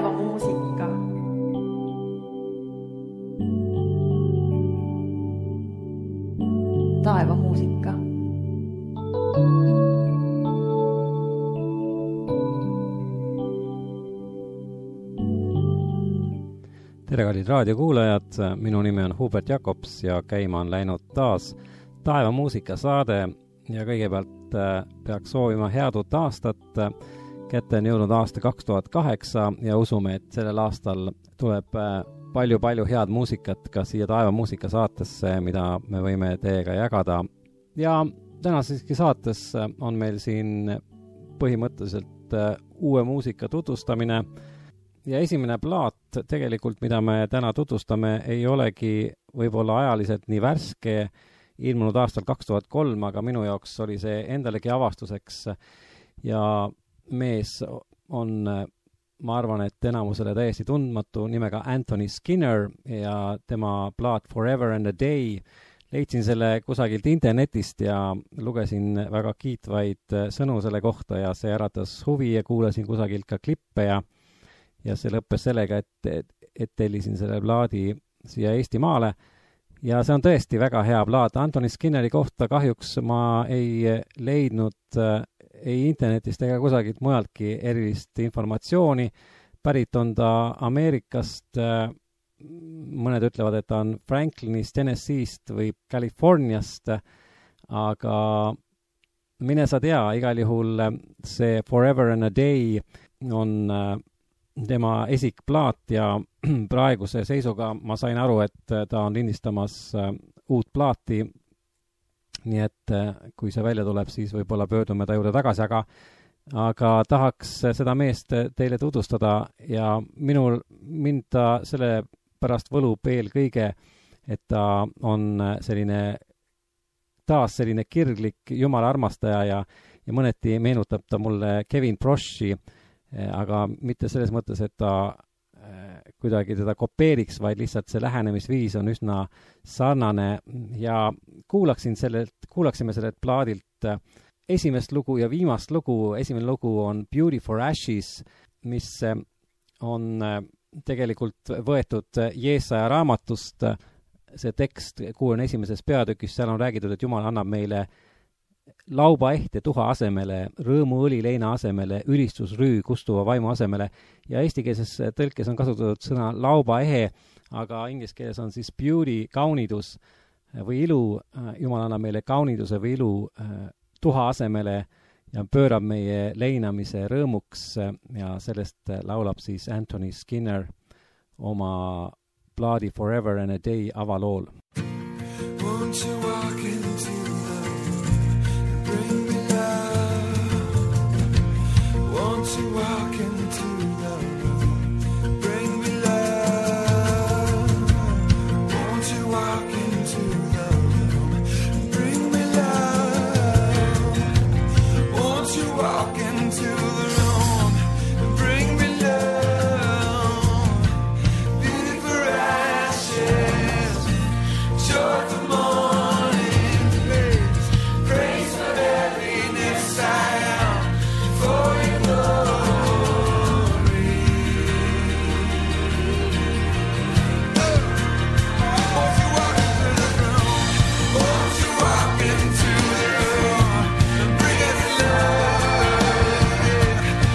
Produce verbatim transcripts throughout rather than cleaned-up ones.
taevamuusika. Taevamuusika. Tere kallid raadiokuulajad, minu nimi on Hubert Jakobs ja käima on läinud taas taevamuusika saade ja kõigepealt peaks soovima head uut aastat. Kätte on jõudnud aasta kaks tuhat kaheksa ja usume, et sellel aastal tuleb palju-palju head muusikat ka siia taevamuusika saatesse, mida me võime teiega jagada. Ja tänaseski saates on meil siin põhimõtteliselt uue muusika tutvustamine. Ja esimene plaat tegelikult, mida me täna tutvustame, ei olegi võib-olla ajaliselt nii värske, ilmunud aastal kaks tuhat kolm, aga minu jaoks oli see endalegi avastuseks ja mees on, ma arvan, et enamusele täiesti tundmatu nimega Anthony Skinner ja tema plaat Forever and a Day. Leidsin selle kusagilt internetist ja lugesin väga kiitvaid sõnu selle kohta ja see äratas huvi ja kuulasin kusagilt ka klippe ja Ja see lõppes sellega, et, et, et tellisin selle plaadi siia Eestimaale. Ja see on tõesti väga hea plaat. Anthony Skinneri kohta kahjuks ma ei leidnud äh, ei internetist ega kusagilt mujaltki erilist informatsiooni. Pärit on ta Ameerikast. Äh, mõned ütlevad, et ta on Franklinist, Tennessee'st või Californiast. Aga mine sa tea, igal juhul see Forever and a Day on äh, tema esikplaat ja praeguse seisuga ma sain aru, et ta on lindistamas uut plaati, nii et kui see välja tuleb, siis võib-olla pöördume ta juurde tagasi, aga, aga tahaks seda meest teile tutvustada ja minul, mind ta selle pärast võlub eelkõige, et ta on selline, taas selline kirglik jumala armastaja ja, ja mõneti meenutab ta mulle Kevin Proshi, aga mitte selles mõttes, et ta äh, kuidagi teda kopeeriks, vaid lihtsalt see lähenemisviis on üsna sarnane ja kuulaksin sellelt, kuulaksime sellelt plaadilt äh, esimest lugu ja viimast lugu. Esimene lugu on Beauty for Ashes, mis äh, on äh, tegelikult võetud Jeesaja raamatust. See tekst kuuekümne esimeses peatükis, seal on räägitud, et Jumal annab meile lauba ehte tuha asemele, rõõmu õli leina asemele, ülistusrüü kustuva vaimu asemele ja eestikeelses tõlkes on kasutatud sõna lauba ehe, aga inglise keeles on siis beauty, kaunidus või ilu. Jumal annab meile kauniduse või ilu tuha asemele ja pöörab meie leinamise rõõmuks ja sellest laulab siis Anthony Skinner oma plaadi Forever and a Day avalool. Won't you walk into bring me love? Won't you walk into the room? Bring me love. Won't you walk into the room? Bring me love. Won't you walk into the room? Bring me love. Beauty for ashes, joy for morning, praise for heaviness I am for your glory. Won't you walk into the room? Won't you walk into the room? Bring us love.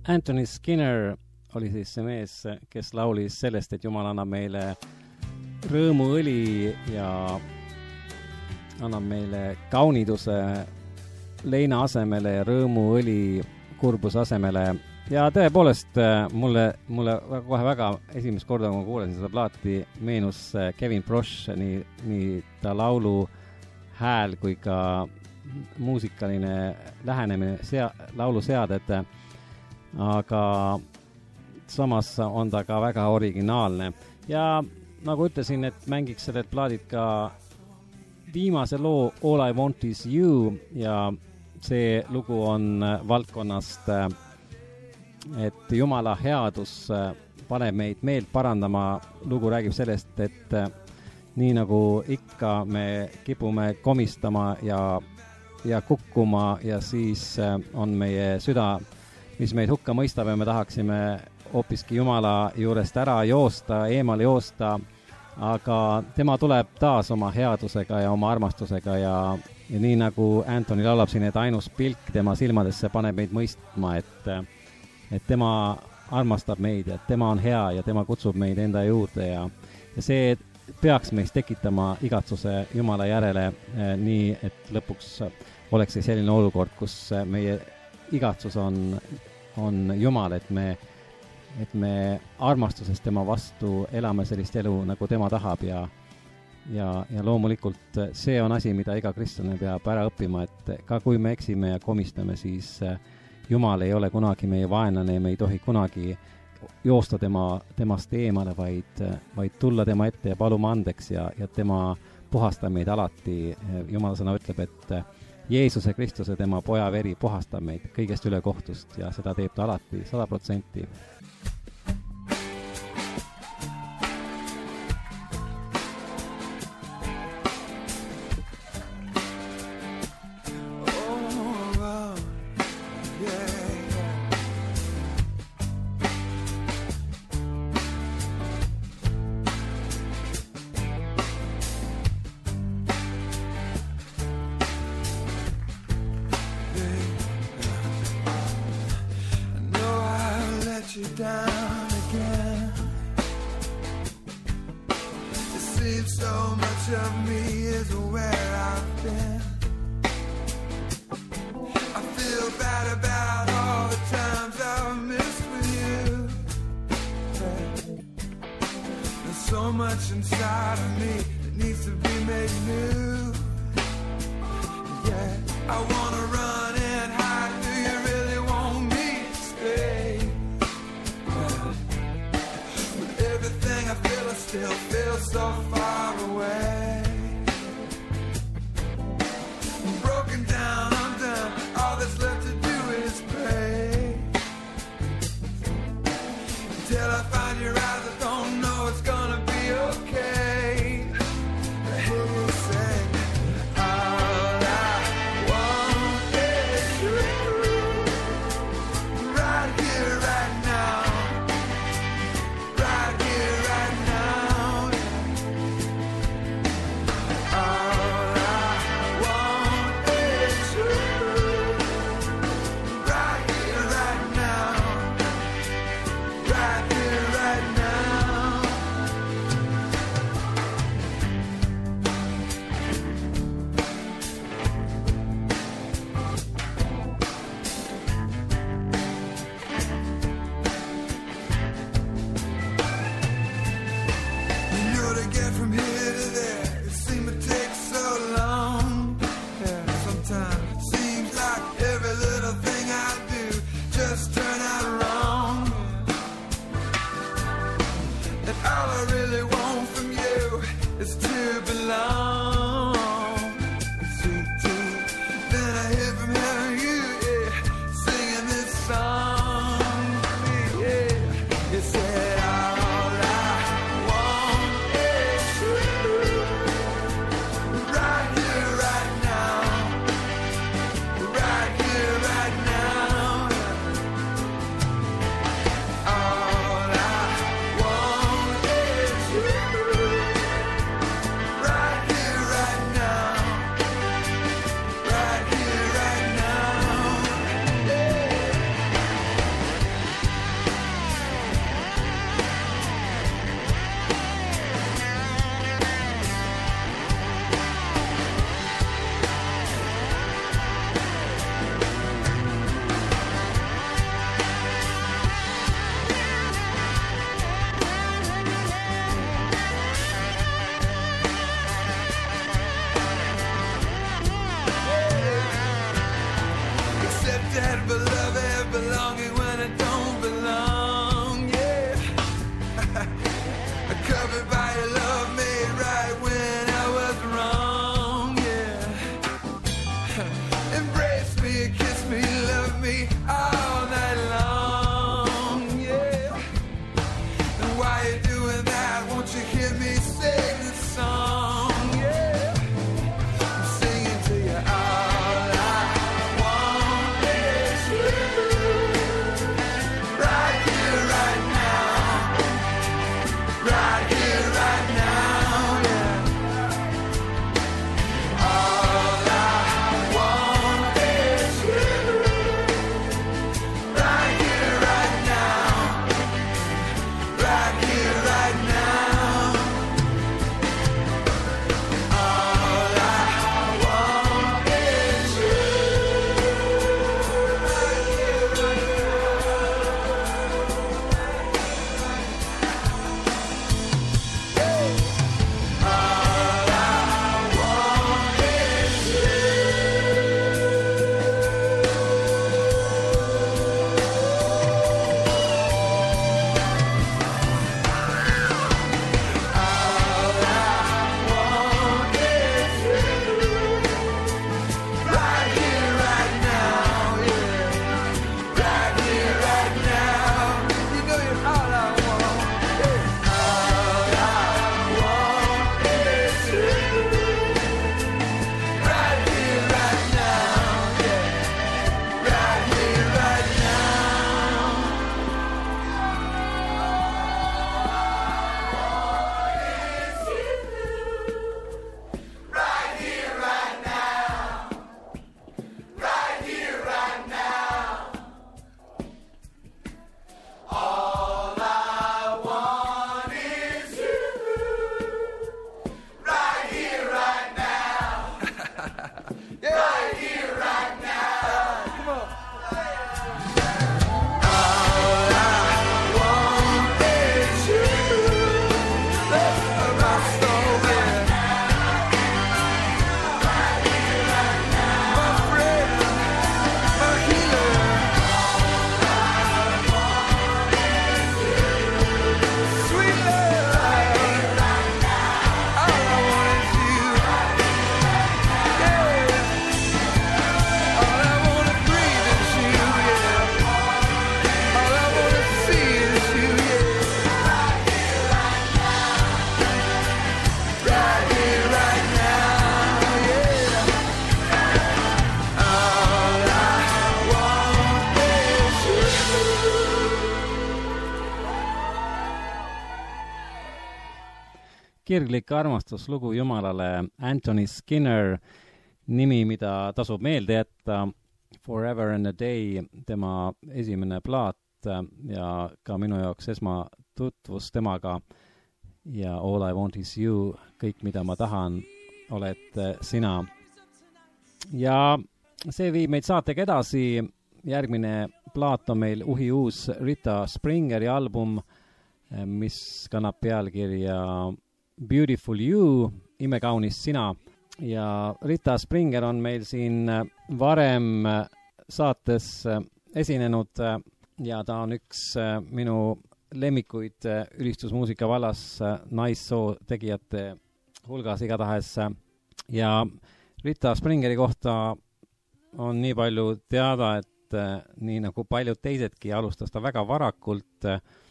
Anthony Skinner oli siis see mees, kes laulis sellest, et Jumal annab meile rõõmuõli ja annab meile kauniduse leina asemele ja rõõmuõli kurbuse asemele. Ja tõepoolest mulle, mulle kohe väga esimest korda, kui ma kuulasin seda plaati, meenus Kevin Prosh, nii, nii ta laulu hääl kui ka muusikaline lähenemine, sea, laulu seaded, aga samas on ta ka väga originaalne. Ja nagu ütlesin, et mängiks sellelt plaadid ka viimase loo All I Want Is You ja see lugu on valdkonnast, et Jumala headus paneb meid meelt parandama. Lugu räägib sellest, et nii nagu ikka me kipume komistama ja, ja kukkuma ja siis on meie süda, mis meid hukka mõistab ja me tahaksime hoopiski Jumala juurest ära joosta, eemale joosta, aga tema tuleb taas oma headusega ja oma armastusega ja, ja nii nagu Anthony laulab siin, et ainus pilk tema silmadesse paneb meid mõistma, et, et tema armastab meid ja tema on hea ja tema kutsub meid enda juurde ja, ja see peaks meist tekitama igatsuse Jumala järele eh, nii, et lõpuks oleks see selline olukord, kus meie igatsus on, on Jumal, et me et me armastusest tema vastu elame sellist elu, nagu tema tahab ja, ja, ja loomulikult see on asi, mida iga kristlane peab ära õppima, et ka kui me eksime ja komistame, siis Jumal ei ole kunagi meie vaenlane ja me ei tohi kunagi joosta tema, temast eemale, vaid, vaid tulla tema ette ja paluma andeks ja, ja tema puhastab meid alati. Jumala sõna ütleb, et Jeesuse Kristuse, tema poja veri puhastab meid kõigest üle kohtust ja seda teeb ta alati sada protsenti. dead but love it, belonging when I don't belong, yeah. Covered by your love, made right when I was wrong, yeah. Embrace me, kiss me, love me all night long, yeah. And while you're doing that, won't you hear me sing this song, yeah. I'm singing to you all I want is you, right here, right now, right here, right now, yeah. All I want is you, right here, right now, right here, right now. All I want is you, right here, right kirglik armastuslugu Jumalale, Anthony Skinner, nimi, mida tasub meelde jätta, Forever and a Day, tema esimene plaat ja ka minu jaoks esmatutvus temaga ja All I Want Is You, kõik, mida ma tahan, oled sina. Ja see viib meid saatega edasi. Järgmine plaat on meil uhi uus Rita Springeri album, mis kannab pealkirja Beautiful You, imekaunis sina. Ja Rita Springer on meil siin varem saates esinenud ja ta on üks minu lemmikuid ülistusmuusika vallas naissoo tegijate hulgas igatahes. Ja Rita Springeri kohta on nii palju teada, et nii nagu paljud teisedki alustas ta väga varakult,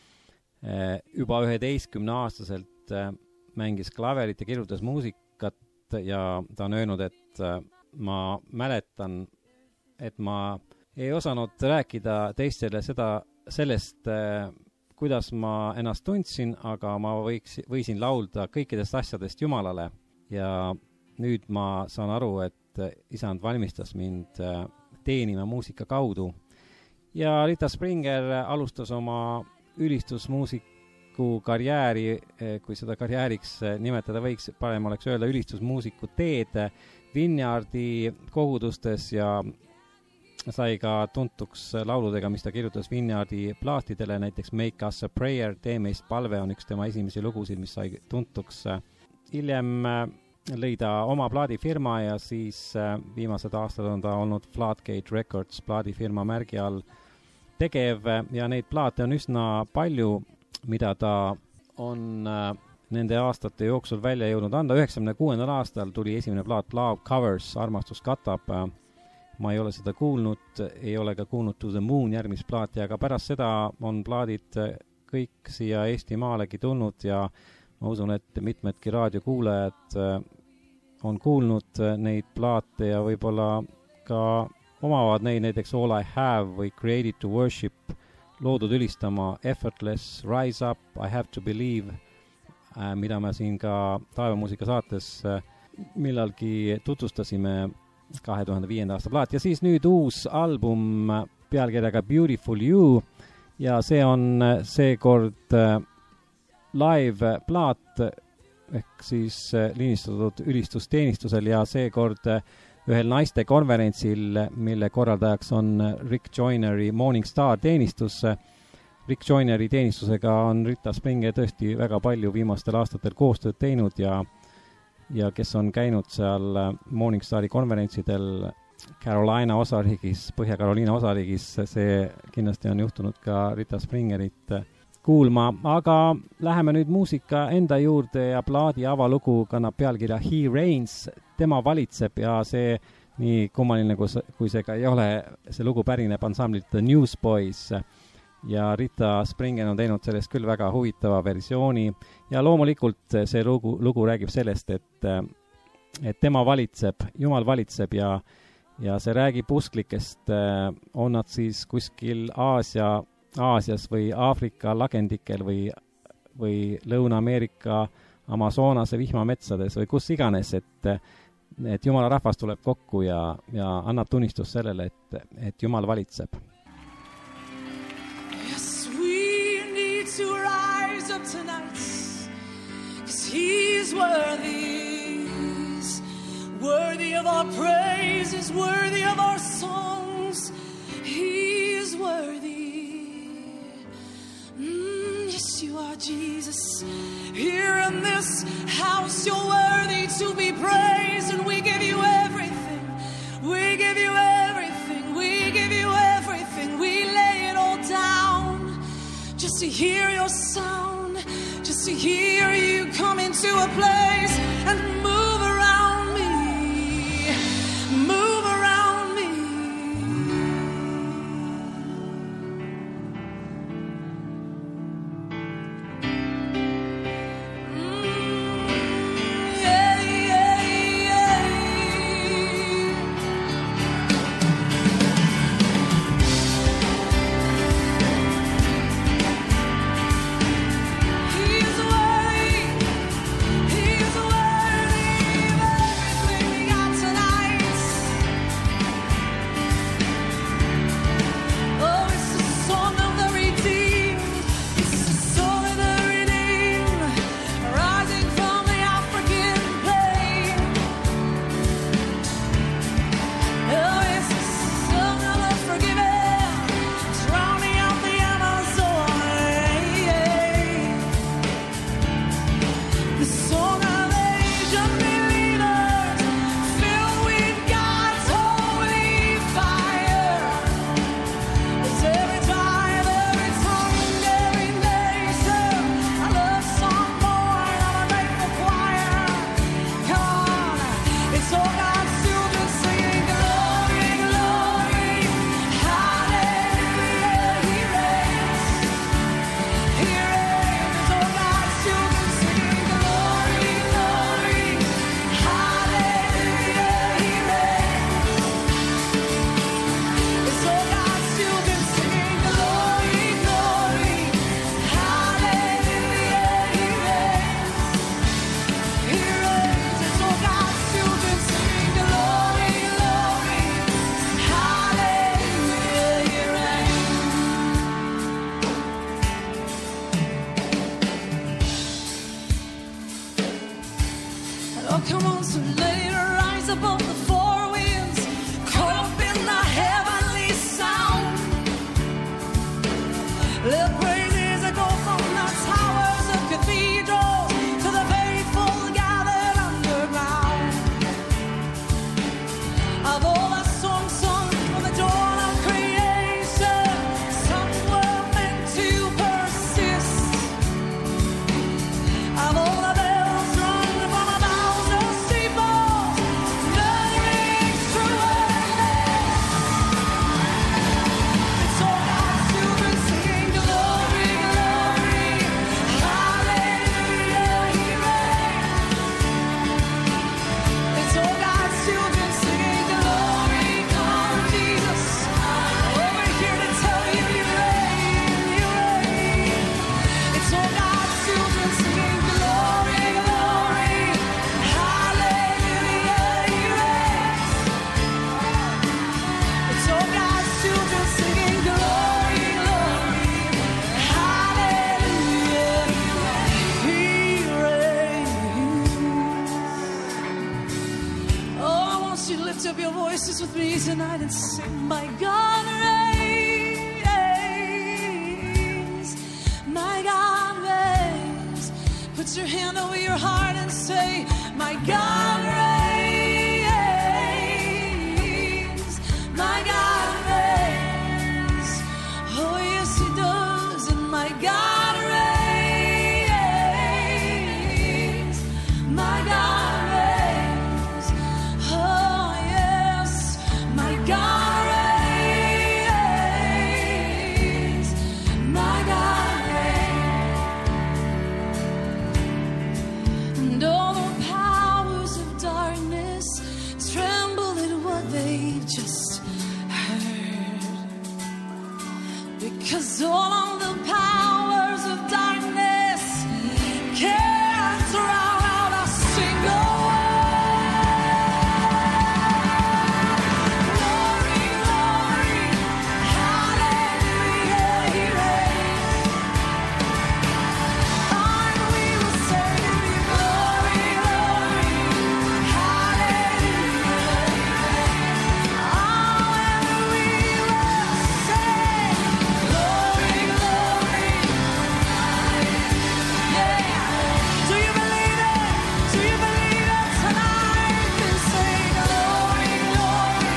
juba üheteistkümne aastaselt mängis klaverit ja kirjutas muusikat ja ta on öelnud, et ma mäletan, et ma ei osanud rääkida teistele seda, sellest, kuidas ma ennast tundsin, aga ma võiks, võisin laulda kõikidest asjadest Jumalale ja nüüd ma saan aru, et isand valmistas mind teenima muusika kaudu. Ja Rita Springer alustas oma ülistusmuusiku karjääri, kui seda karjääriks nimetada võiks, parem oleks öelda ülistusmuusiku teed Vineyardi kogudustes ja sai ka tuntuks lauludega, mis ta kirjutas Vineyardi plaatidele, näiteks Make Us a Prayer, Tee meist palve on üks tema esimesi lugusid, mis sai tuntuks. Hiljem lõida oma plaadifirma ja siis viimased aastad on ta olnud Floodgate Records plaadifirma märgi all tegev ja neid plaate on üsna palju, mida ta on nende aastate jooksul välja jõudnud anda. üheksakümne kuuendal aastal tuli esimene plaat Love Covers, Armastus katab. Ma ei ole seda kuulnud, ei ole ka kuulnud To the Moon järgmist plaati, aga pärast seda on plaadid kõik siia Eesti maalegi tulnud ja ma usun, et mitmedki raadiokuulajad on kuulnud neid plaate ja võib-olla ka omavad neid, näiteks All I Have või Created to Worship, loodud ülistama Effortless, Rise Up, I Have to Believe, mida me siin ka Taevamuusika saates millalgi tutvustasime kahe tuhande viienda aasta plaat. Ja siis nüüd uus album pealkirjaga Beautiful You ja see on seekord live plaat ehk siis linistatud ülistusteenistusel ja seekord ühel naiste konverentsil, mille korraldajaks on Rick Joyneri Morning Star teenistus. Rick Joyneri teenistusega on Rita Springer tõesti väga palju viimastel aastatel koostööd teinud ja, ja kes on käinud seal Morning Stari konverentsidel Carolina osariigis, Põhja-Carolina osariigis, see kindlasti on juhtunud ka Rita Springerit kuulma, aga läheme nüüd muusika enda juurde ja plaadi avalugu kannab pealkirja He Reigns, tema valitseb ja see nii kummaline, kui see ka ei ole, see lugu pärineb ansamblilt The Newsboys ja Rita Springer on teinud sellest küll väga huvitava versiooni ja loomulikult see lugu, lugu räägib sellest, et, et tema valitseb, Jumal valitseb ja, ja see räägib usklikest, on nad siis kuskil Aasia Aasias või Aafrika lagendikel või, või Lõuna-Ameerika Amazonase vihmametsades või kus iganes, et, et Jumala rahvas tuleb kokku ja, ja annab tunnistus sellele, et, et Jumal valitseb. Yes, we need to rise up tonight, 'cause he's worthy, he's worthy of our praises, worthy of our songs, he's worthy. Mm, yes, you are, Jesus. Here in this house, you're worthy to be praised, and we give you everything. We give you everything. We give you everything. We lay it all down just to hear your sound, just to hear you come into a place and move around me, move around me. He's worthy. voices with me tonight and sing, my God reigns, my God reigns. Put your hand over your heart and say, my God reigns, my God reigns. Oh yes, he does, and my God reigns, my God reigns. Oh yes, my God reigns, my God reigns. And all the powers of darkness tremble at what they just heard, because all of the powers of darkness can't drown out a single word. Glory, glory, hallelujah, he reigns. And we will say, glory, glory, hallelujah, he reigns. Oh, and we will say, glory, glory, yeah. Do you believe it? Do you believe it tonight? Then say, glory, glory,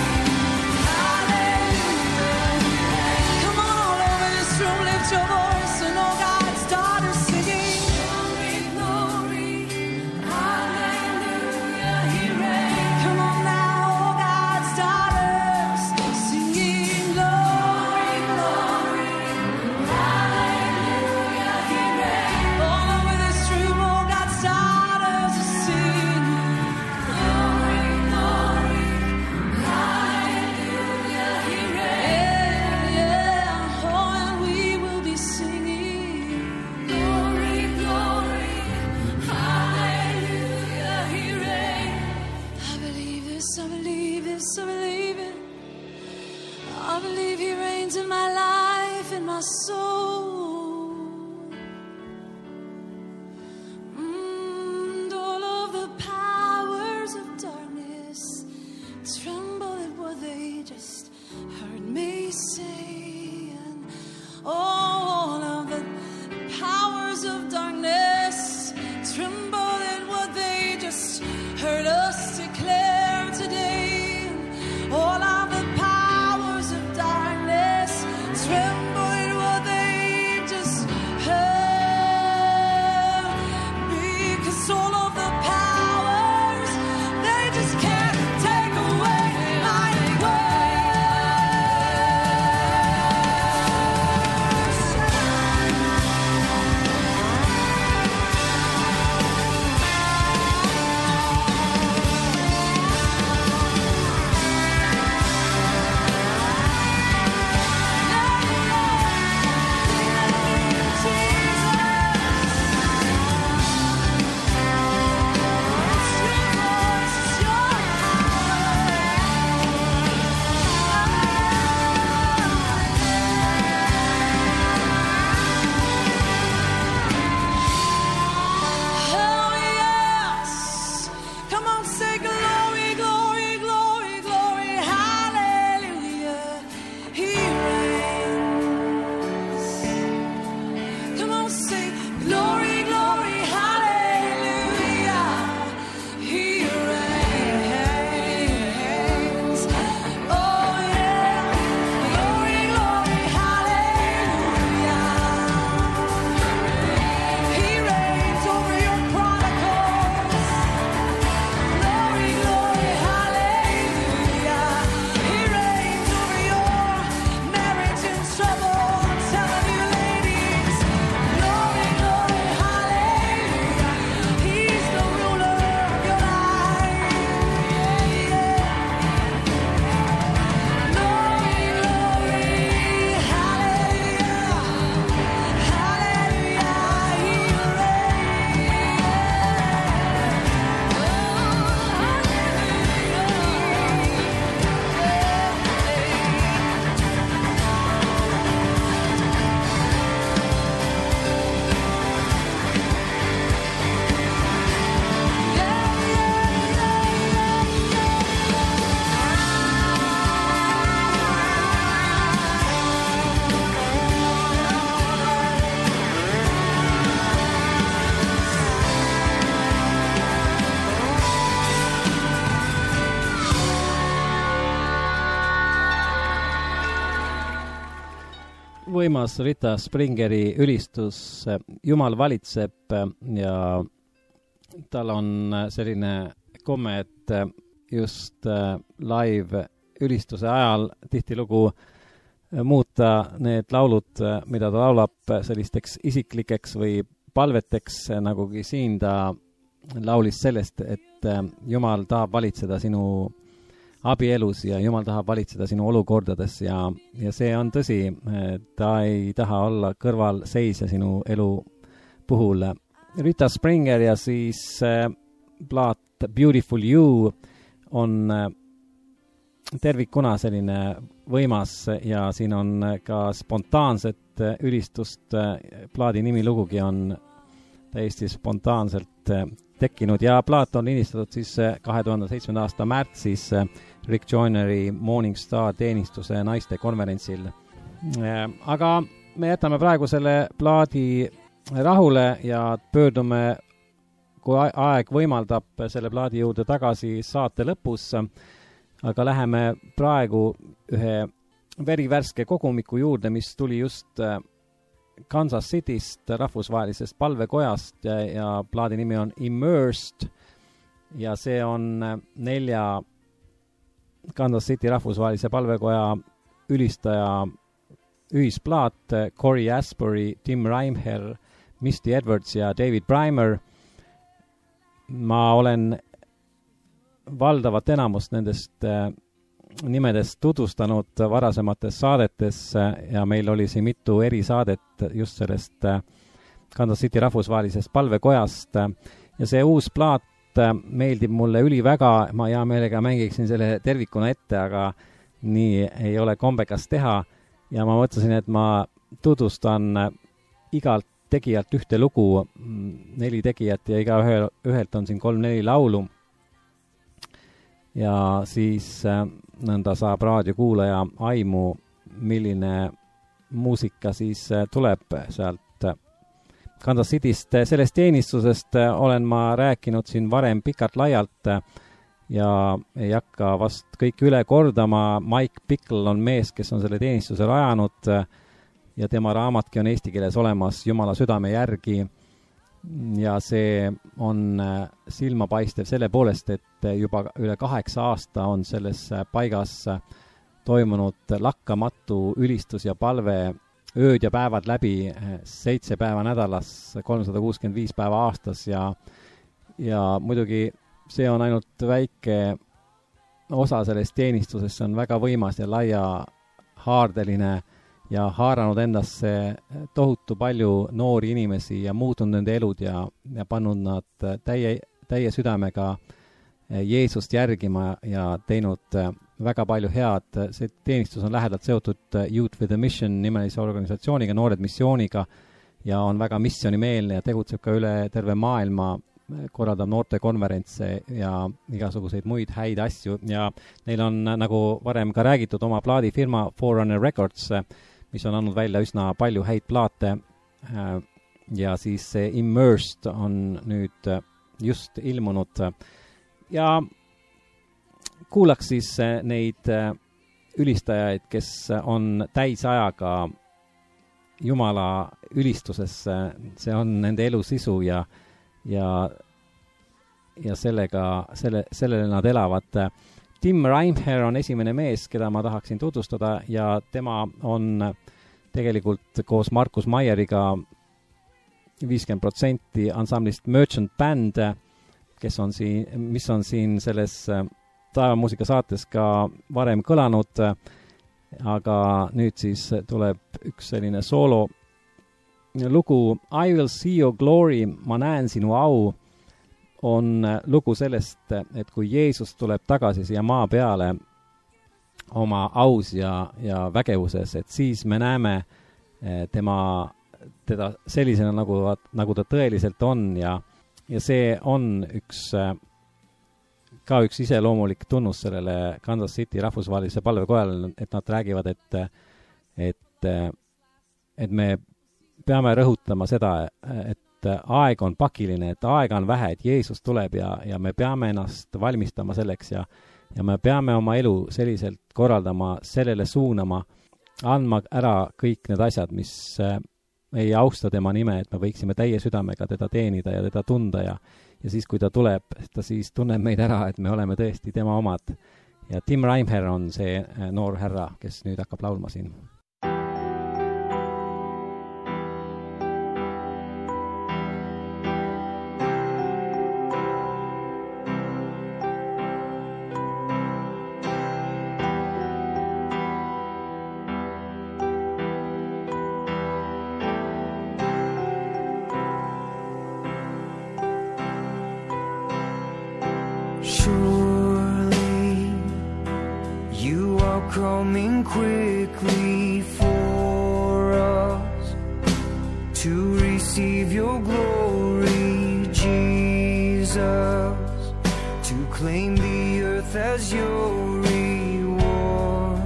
hallelujah. Come on, all over this room, lift your voice and all God's daughters singing. Glory, glory, hallelujah, he reigns. Come on now, all God's daughters singing. Glory, glory, hallelujah, he reigns. All over this room, all God's daughters are singing. Glory, glory, hallelujah, he reigns. Yeah, oh, and we will be singing. Glory, glory, hallelujah, he reigns. I believe this, I believe this, I believe it. I believe he reigns in my life, in my soul. And all of the powers of darkness tremble at what they just heard me say. And all of the powers of darkness tremble at what they just heard us declare today. And all of the powers of darkness tremble at what they just heard, because all of the powers, they just can't take away my worship. võimas Rita Springeri ülistus. Jumal valitseb ja tal on selline komme, et just live ülistuse ajal tihtilugu muuta need laulud, mida ta laulab, sellisteks isiklikeks või palveteks, nagugi siin ta laulis sellest, et Jumal tahab valitseda sinu abielus ja Jumal tahab valitseda sinu olukordades ja, ja see on tõsi, ta ei taha olla kõrvalseisja sinu elu puhul. Rita Springer ja siis plaat Beautiful You on tervikuna selline võimas ja siin on ka spontaanset ülistust. Plaadi nimi lugugi on täiesti spontaanselt tekkinud ja plaat on linistatud siis kahe tuhande seitsmenda aasta märtsis Rick Joyneri Morning Star teenistuse naiste konverentsil. Aga me jätame praegu selle plaadi rahule ja pöördume, kui aeg võimaldab, selle plaadi juurde tagasi saate lõpus. Aga läheme praegu ühe verivärske kogumiku juurde, mis tuli just Kansas Cityst, rahvusvahelisest palvekojast ja, ja plaadi nimi on Immersed ja see on nelja Kansas City rahvusvahelise palvekoja ülistaja ühisplaat Corey Asbury, Tim Reimher, Misty Edwards ja David Brymer. Ma olen valdavat enamust nendest nimedest tutvustanud varasemates saadetes ja meil oli siin mitu erisaadet just sellest Kansas City rahvusvahelisest palvekojast ja see uus plaat meeldib mulle üliväga, ma hea meelega mängiksin selle tervikuna ette, aga nii ei ole kombekas teha ja ma mõtlesin, et ma tutvustan igalt tegijalt ühte lugu, neli tegijat ja iga ühe, ühelt on siin kolm-neli laulu ja siis nõnda saab raadiokuulaja aimu, milline muusika siis tuleb sealt Kansas Cityst. Sellest teenistusest olen ma rääkinud siin varem pikalt-laialt ja ei hakka vast kõik üle kordama. Mike Pickle on mees, kes on selle teenistuse rajanud ja tema raamatki on eesti keeles olemas Jumala südame järgi. Ja see on silmapaistev selle poolest, et juba üle kaheksa aasta on selles paigas toimunud lakkamatu ülistus ja palve ööd ja päevad läbi, seitse päeva nädalas, kolmsada kuuskümmend viis päeva aastas ja, ja muidugi see on ainult väike osa sellest teenistusest, see on väga võimas ja laia haardeline ja haaranud endasse tohutu palju noori inimesi ja muutunud nende elud ja, ja pannud nad täie, täie südamega Jeesust järgima ja teinud väga palju head. See teenistus on lähedalt seotud Youth with a Mission nimelise organisatsiooniga, Noored missiooniga ja on väga missioonimeelne ja tegutseb ka üle terve maailma, korraldab noortekonverentse ja igasuguseid muid häid asju ja neil on, nagu varem ka räägitud, oma plaadifirma Forerunner Records, mis on andnud välja üsna palju häid plaate ja siis see Immersed on nüüd just ilmunud ja kuulaks siis neid ülistajaid, kes on täisajaga Jumala ülistuses, see on nende elu sisu ja ja, ja sellega, selle, sellele nad elavad. Tim Reimher on esimene mees, keda ma tahaksin tutvustada ja tema on tegelikult koos Markus Maieriga viiskümmend protsenti ansamblist Merchant Band, kes on siin, mis on siin selles taevamuusika saates ka varem kõlanud, aga nüüd siis tuleb üks selline soolo lugu I will see your glory, ma näen sinu au, on lugu sellest, et kui Jeesus tuleb tagasi siia maa peale oma aus ja, ja vägevuses, et siis me näeme tema, teda sellisena, nagu, nagu ta tõeliselt on ja, ja see on üks, ka üks iseloomulik tunnus sellele Kansas City rahvusvahelise palvekojale, et nad räägivad, et, et, et me peame rõhutama seda, et aeg on pakiline, et aega on vähe, et Jeesus tuleb ja, ja me peame ennast valmistama selleks ja, ja me peame oma elu selliselt korraldama, sellele suunama, andma ära kõik need asjad, mis äh, ei austa tema nime, et me võiksime täie südamega teda teenida ja teda tunda ja ja siis, kui ta tuleb, ta siis tunneb meid ära, et me oleme tõesti tema omad. Ja Tim Reimher on see noor härra, kes nüüd hakkab laulma siin. Surely you are coming quickly for us to receive your glory, Jesus, to claim the earth as your reward.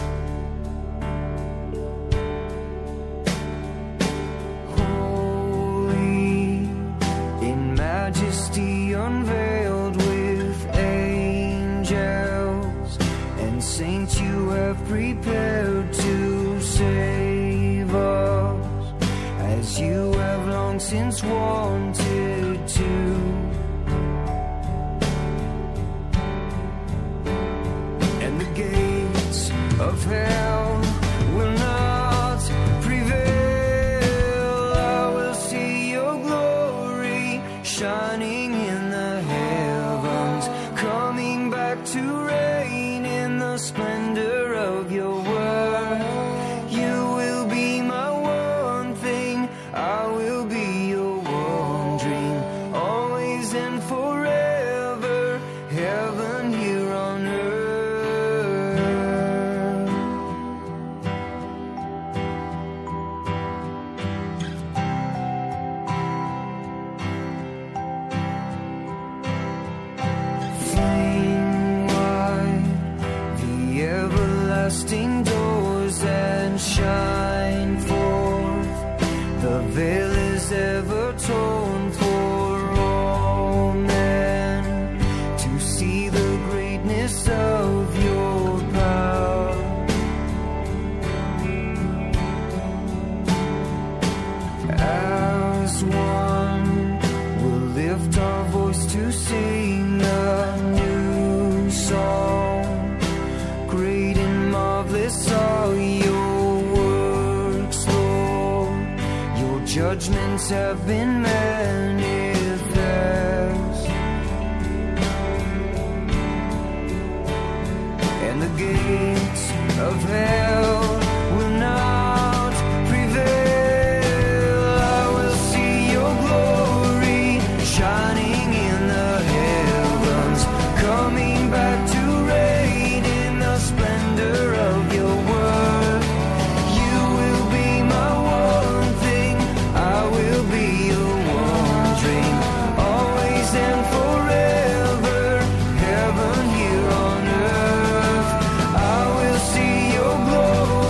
Holy in majesty unveiled with angels and saints you have prepared to save us as you have long since wanted to. And the gates of hell will not prevail. I will see your glory shining in the heavens, coming back to reign in the splendor of your word. You will be my one thing, I will be your one dream, always and forever, heaven here on earth. Flame wide the everlasting doors and shine forth. The veil is ever torn for all men to see the greatness of your power. As one, we'll lift our voice to sing a new song. Great and marvelous are your works, Lord. Your judgments have been manifest, and the gates of hell will not prevail. I will see your glory shining in the heavens, coming back to reign in the splendor of your word. You will be my one thing, I will be your one dream, always and forever, heaven here on earth. I will see your glory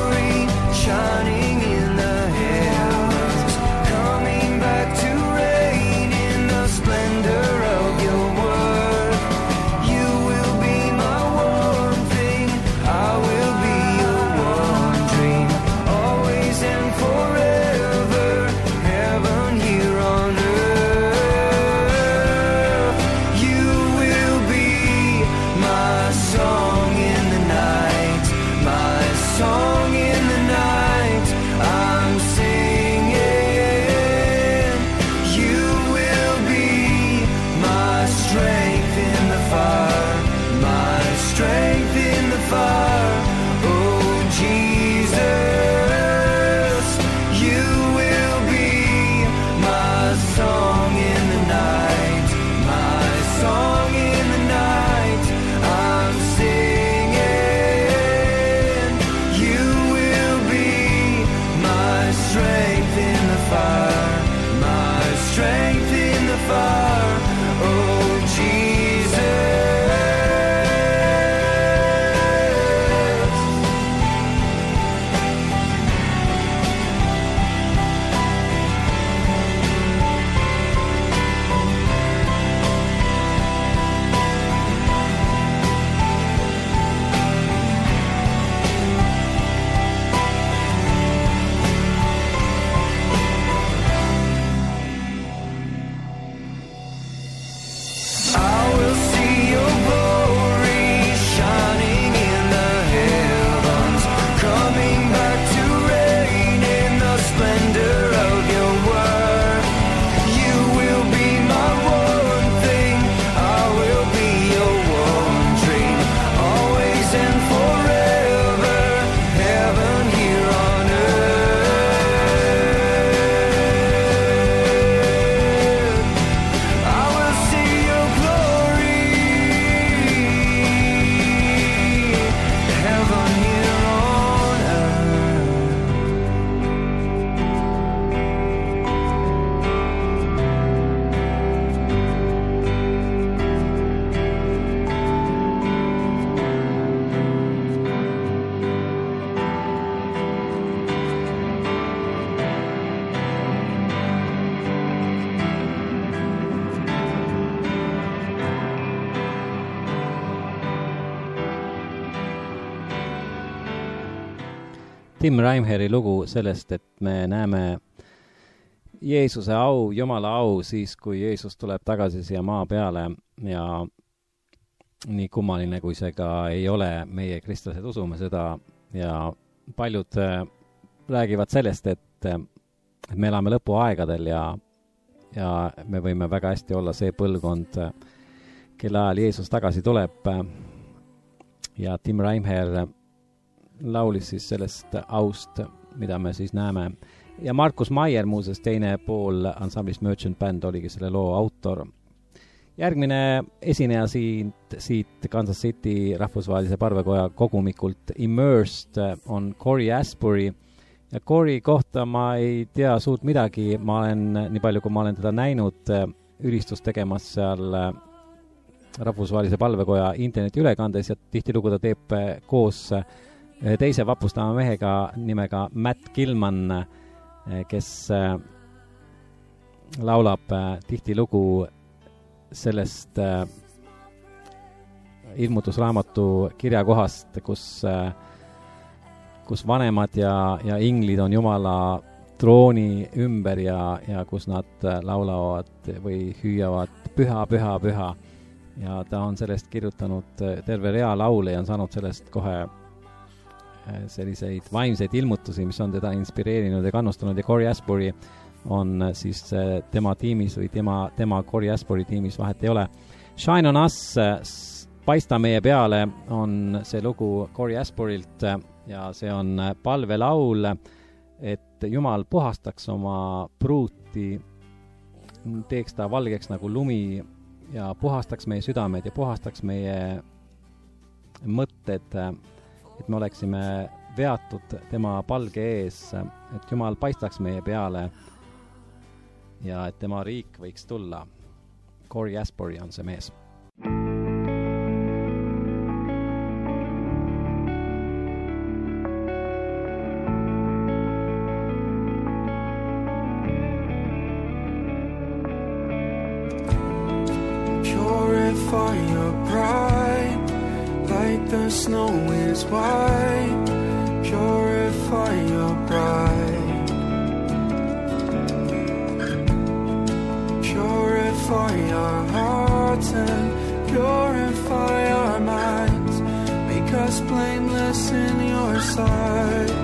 Tim Reimheri lugu sellest, et me näeme Jeesuse au, Jumala au siis, kui Jeesus tuleb tagasi siia maa peale ja nii kummaline, kui see ka ei ole, meie kristlased usume seda ja paljud räägivad sellest, et, et me elame lõpuaegadel ja, ja me võime väga hästi olla see põlvkond, kelle ajal Jeesus tagasi tuleb ja Tim Reimher laulis siis sellest aust, mida me siis näeme. Ja Markus Maier, muuseas teine pool ansamblist Merchant Band, oligi selle loo autor. Järgmine esineja siit, siit Kansas City rahvusvahelise parvekoja kogumikult Immersed on Cory Asbury. Ja Cory kohta ma ei tea suurt midagi, ma olen, nii palju kui ma olen teda näinud, ülistust tegemas seal rahvusvahelise palvekoja internetiülekandes ja tihtilugu ta teeb koos teise vapustama mehega nimega Matt Gilman, kes laulab tihtilugu sellest ilmutusraamatu kirjakohast, kus, kus vanemad ja, ja inglid on Jumala trooni ümber ja, ja kus nad laulavad või hüüavad püha, püha, püha. Ja ta on sellest kirjutanud terve rea laule ja on saanud sellest kohe selliseid vaimseid ilmutusi, mis on teda inspireerinud ja kannustanud ja Cory Asbury on siis tema tiimis või tema, tema Cory Asbury tiimis, vahet ei ole. Shine on Us, paista meie peale on see lugu Cory Asburylt ja see on palvelaul, et Jumal puhastaks oma pruuti, teeks ta valgeks nagu lumi ja puhastaks meie südamed ja puhastaks meie mõtted, et me oleksime veatud tema palge ees, et Jumal paistaks meie peale ja et tema riik võiks tulla. Cory Asbury on see mees. Purify your pride like the snow is white, purify your bride, purify our hearts and purify our minds, make us blameless in your sight.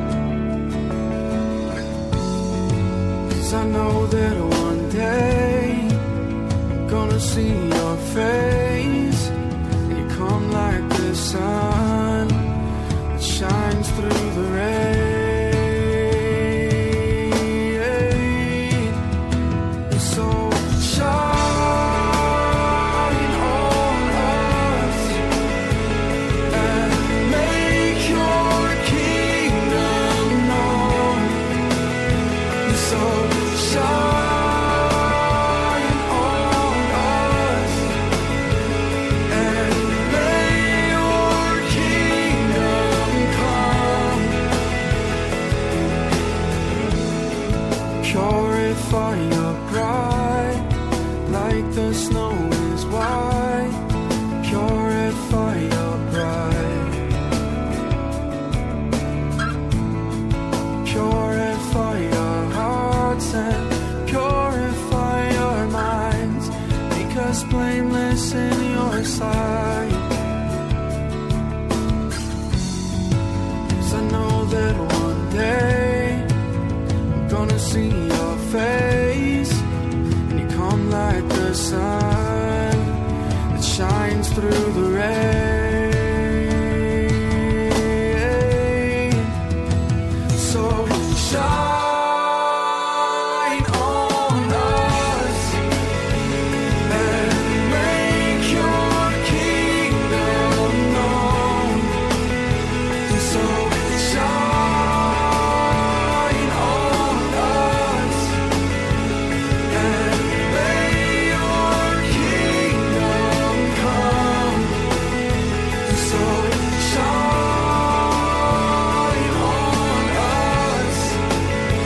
'Cause I know that one day I'm gonna see your face, come like the sun that shines through the rain. So shine on us and make your kingdom known. So shine on us and purify your pride like the snow is white, purify your pride, purify your hearts and purify your minds, make us blameless in your sight. 'Cause I know that one day I'm gonna see your face and you come like the sun that shines through the rain. So shine on us and make your kingdom known. So shine on us and may your kingdom come. So shine on us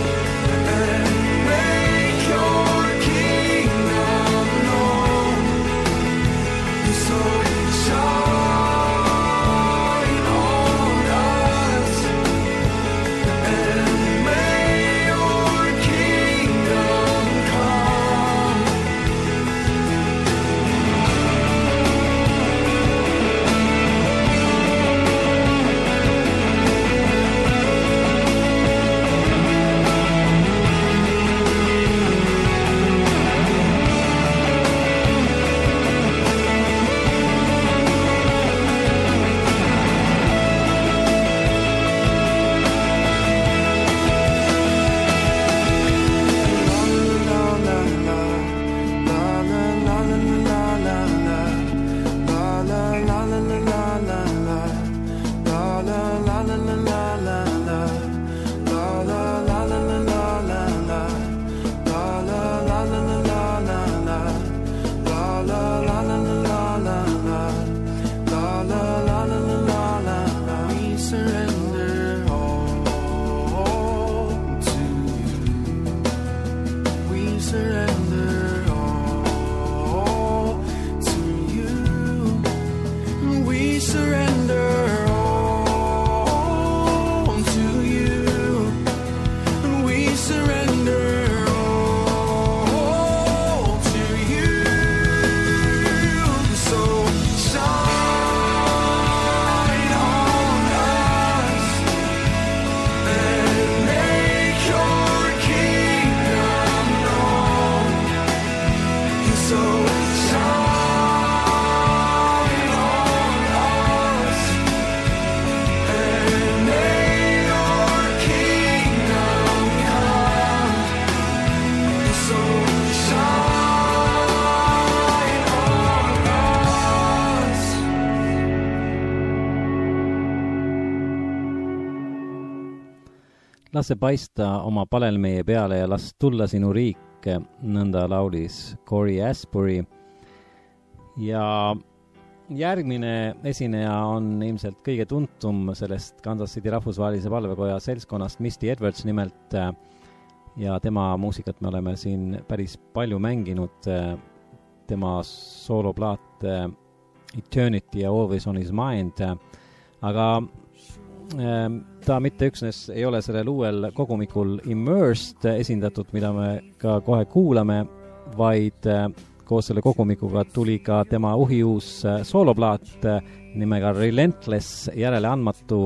las see paista oma palel meie peale ja las tulla sinu riik, nõnda laulis Corey Asbury. Ja järgmine esineja on ilmselt kõige tuntum sellest Kansas City rahvusvahelise palvekoja seltskonnast Misty Edwards nimelt ja tema muusikat me oleme siin päris palju mänginud. Tema sooloplaat Eternity ja Always on his mind, aga ta mitte üksnes ei ole sellel uuel kogumikul Immersed esindatud, mida me ka kohe kuulame, vaid koos selle kogumikuga tuli ka tema uhiuus sooloplaat nimega Relentless, järeleandmatu,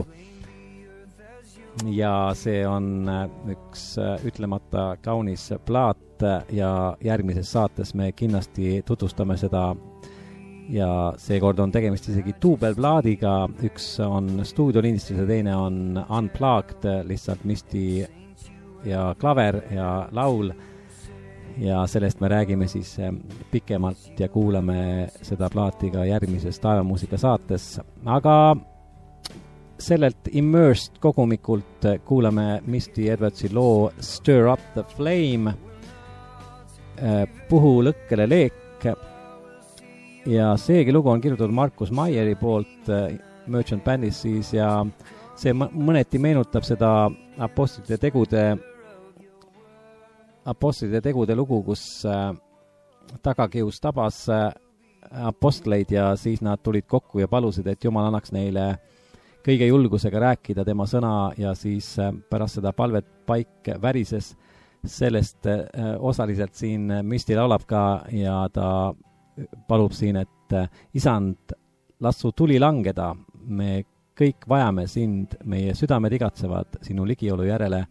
ja see on üks ütlemata kaunis plaat ja järgmises saates me kindlasti tutvustame seda ja seekord on tegemist isegi duubelplaadiga, üks on stuudiolindistus ja teine on unplugged, lihtsalt Misty ja klaver ja laul ja sellest me räägime siis pikemalt ja kuulame seda plaati ka järgmises Taevamuusika saates, aga sellelt Immersed kogumikult kuulame Misty Edwardsi loo Stir Up the Flame, Puhu lõkkele leek, ja seegi lugu on kirjutatud Markus Maieri poolt Merchant Bandis siis ja see mõneti meenutab seda apostlite tegude apostlite tegude lugu, kus tagakius tabas apostleid ja siis nad tulid kokku ja palusid, et Jumal annaks neile kõige julgusega rääkida tema sõna ja siis pärast seda palvet paik värises. Sellest osaliselt siin Misty laulab ka ja ta palub siin, et isand, las su tuli langeda, me kõik vajame sind, meie südamed igatsevad sinu ligiolu järele.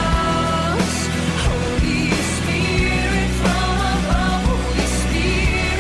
Spirit from above, Holy Spirit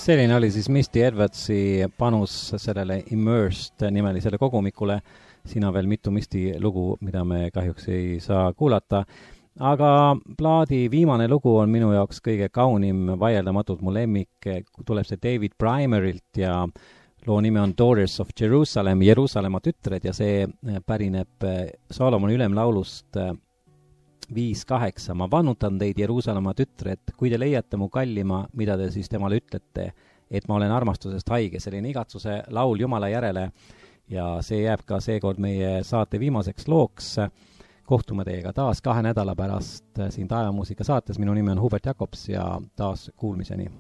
selline oli siis Misty Edwardsi panus sellele Immersed nimelisele kogumikule. Siin on veel mitu Misty lugu, mida me kahjuks ei saa kuulata. Aga plaadi viimane lugu on minu jaoks kõige kaunim, vaieldamatult mu lemmik. Tuleb see David Primerilt ja loo nime on Daughters of Jerusalem, Jeruusalemma tütred, ja see pärineb Solomoni ülemlaulust viis kaheksa. Ma vannutan teid, Jeruusalemma tütred, kui te leiate mu kallima, mida te siis temale ütlete, et ma olen armastusest haige. Selline igatsuse laul Jumala järele ja see jääb ka seekord meie saate viimaseks looks. Kohtume teiega taas kahe nädala pärast siin Taevamuusika saates. Minu nimi on Hubert Jakobs ja taas kuulmiseni.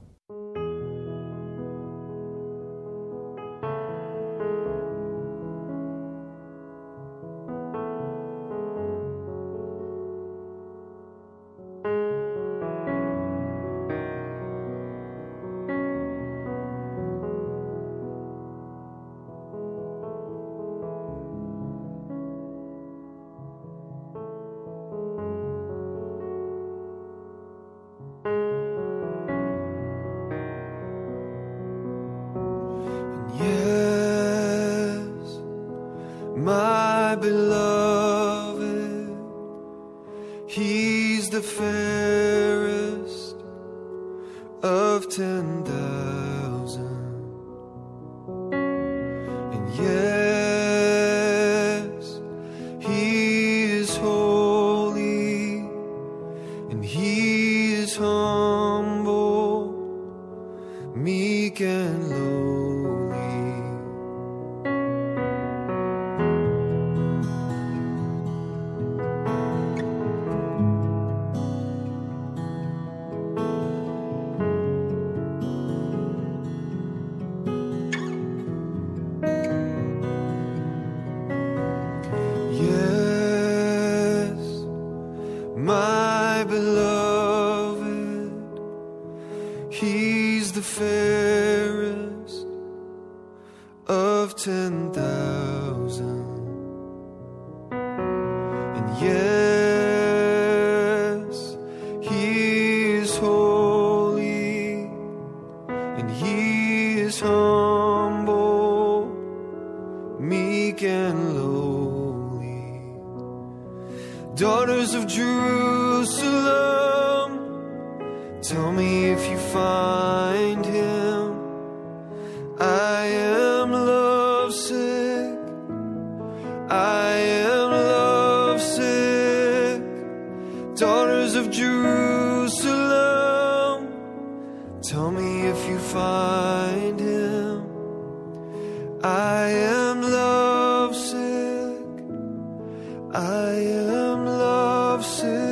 Daughters of Jerusalem, tell me if you find him. I am lovesick, I am lovesick. Daughters of Jerusalem, tell me if you find him. I am lovesick, I am lovesick.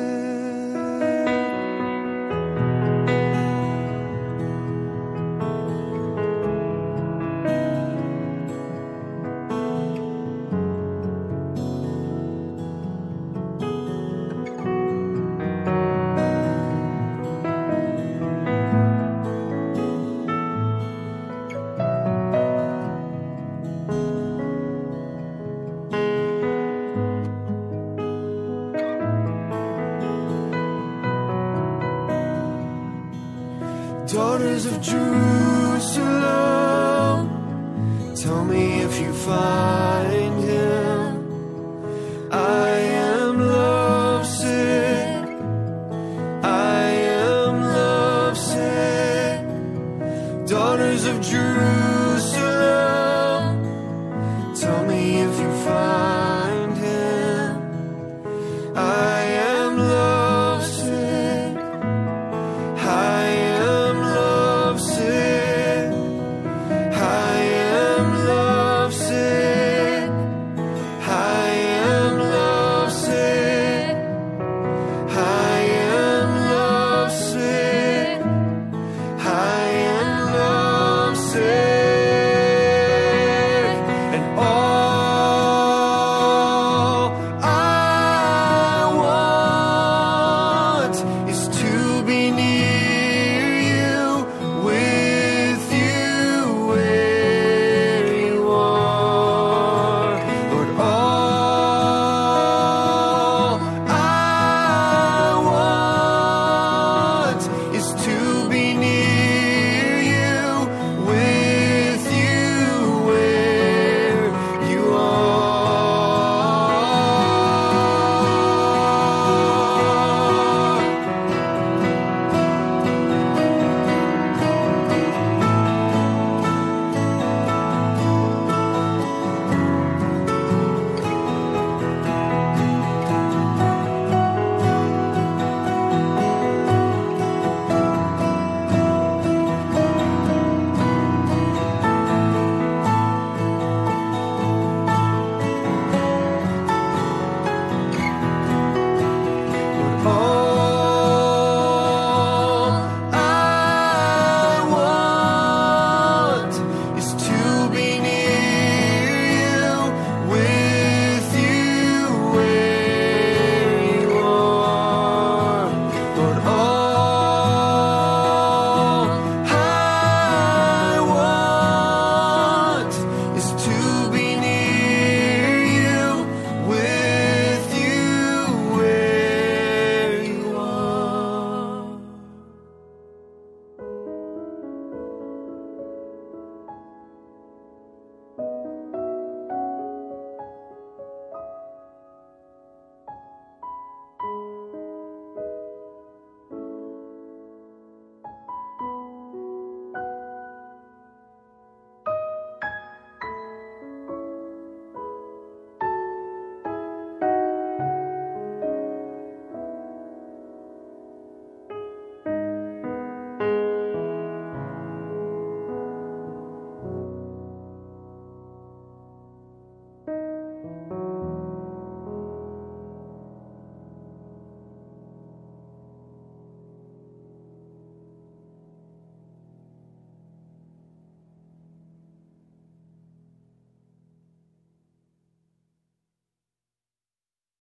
Daughters of Jerusalem, tell me if you find him. I am lovesick, I am lovesick. Daughters of Jerusalem, tell me if you find him. I am lovesick, I am lovesick, I am lovesick, I am lovesick, I am lovesick, I am lovesick, and all I want is to be near